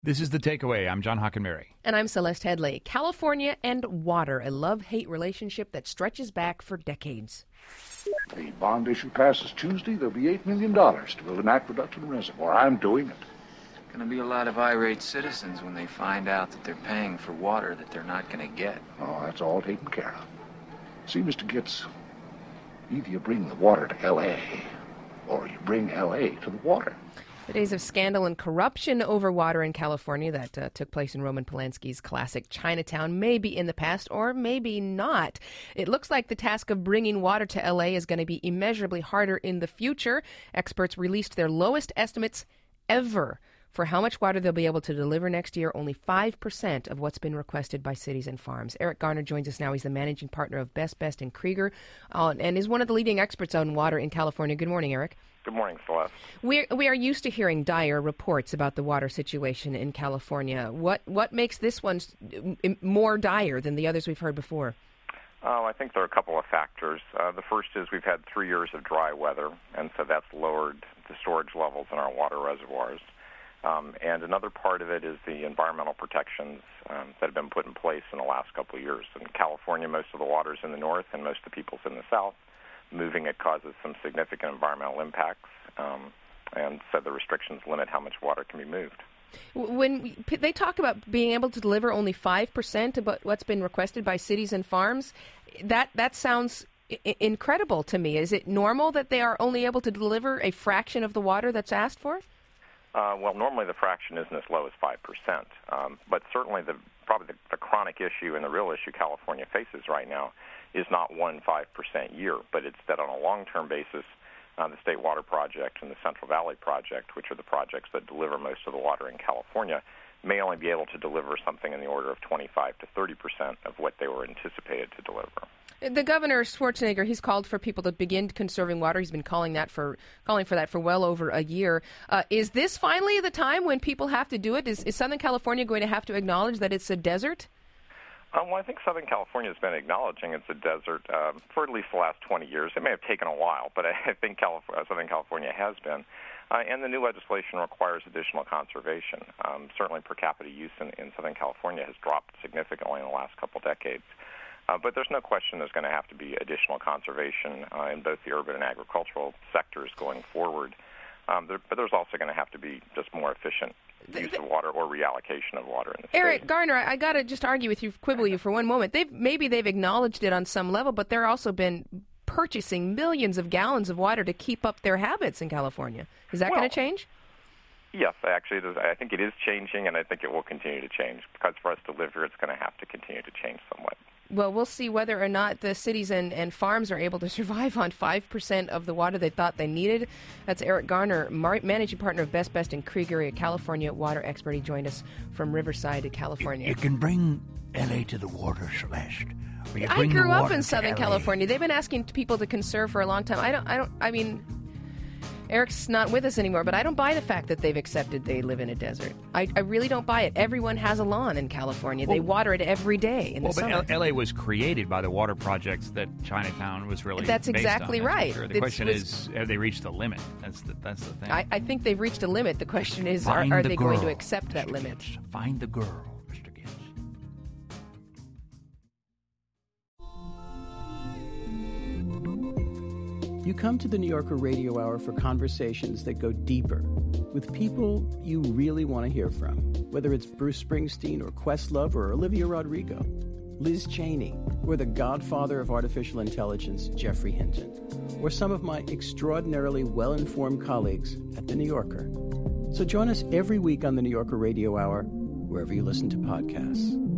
This is The Takeaway. I'm John Hockenberry. And I'm Celeste Headley. California and water, a love-hate relationship that stretches back for decades. The bond issue passes Tuesday. There'll be $8 million to build an aqueduct and reservoir. I'm doing it. Going to be a lot of irate citizens when they find out that they're paying for water that they're not going to get. Oh, that's all taken care of. See, Mr. Gitz, either you bring the water to L.A., or you bring L.A. to the water. The days of scandal and corruption over water in California that took place in Roman Polanski's classic Chinatown may be in the past, or maybe not. It looks like the task of bringing water to L.A. is going to be immeasurably harder in the future. Experts released their lowest estimates ever for how much water they'll be able to deliver next year, only 5% of what's been requested by cities and farms. Eric Garner joins us now. He's the managing partner of Best & Krieger and is one of the leading experts on water in California. Good morning, Eric. Good morning, Celeste. We are used to hearing dire reports about the water situation in California. What makes this one more dire than the others we've heard before? I think there are a couple of factors. The first is we've had 3 years of dry weather, and so that's lowered the storage levels in our water reservoirs. And another part of it is the environmental protections that have been put in place in the last couple of years. In California, most of the water's in the north and most of the people's in the south. Moving it causes some significant environmental impacts, and so the restrictions limit how much water can be moved. When they talk about being able to deliver only 5% of what's been requested by cities and farms, that sounds incredible to me. Is it normal that they are only able to deliver a fraction of the water that's asked for? Well, normally the fraction isn't as low as 5%, but certainly probably the chronic issue and the real issue California faces right now is not 1 5% year, but it's that on a long-term basis, the State Water Project and the Central Valley Project, which are the projects that deliver most of the water in California, may only be able to deliver something in the order of 25 to 30% of what they were anticipated to deliver. The governor, Schwarzenegger, he's called for people to begin conserving water. He's been calling for that for well over a year. Is this finally the time when people have to do it? Is Southern California going to have to acknowledge that it's a desert? Well, I think Southern California has been acknowledging it's a desert for at least the last 20 years. It may have taken a while, but I think Southern California has been. And the new legislation requires additional conservation. Certainly per capita use in Southern California has dropped significantly in the last couple decades. But there's no question there's going to have to be additional conservation in both the urban and agricultural sectors going forward. But there's also going to have to be just more efficient use of water or reallocation of water in the state. Eric Garner, I got to just argue with you, quibble you for one moment. Maybe they've acknowledged it on some level, but they're also been purchasing millions of gallons of water to keep up their habits in California. Is that going to change? Yes, actually, I think it is changing, and I think it will continue to change, because for us to live here, it's going to have to continue to change somewhat. Well, we'll see whether or not the cities and farms are able to survive on 5% of the water they thought they needed. That's Eric Garner, managing partner of Best & Krieger, a California water expert. He joined us from Riverside, California. You can bring L.A. to the water, Celeste. I grew up in Southern California. They've been asking people to conserve for a long time. I mean, Eric's not with us anymore, but I don't buy the fact that they've accepted they live in a desert. I really don't buy it. Everyone has a lawn in California. They water it every day in the summer. But L.A. was created by the water projects that Chinatown was really That's based exactly on. right. Sure. The question is, have they reached a limit? That's the thing. I think they've reached a limit. The question is, are they going to accept that limit? Find the girl, Mr. Gitz. You come to the New Yorker Radio Hour for conversations that go deeper with people you really want to hear from, whether it's Bruce Springsteen or Questlove or Olivia Rodrigo, Liz Cheney, or the godfather of artificial intelligence, Geoffrey Hinton, or some of my extraordinarily well-informed colleagues at The New Yorker. So join us every week on the New Yorker Radio Hour, wherever you listen to podcasts.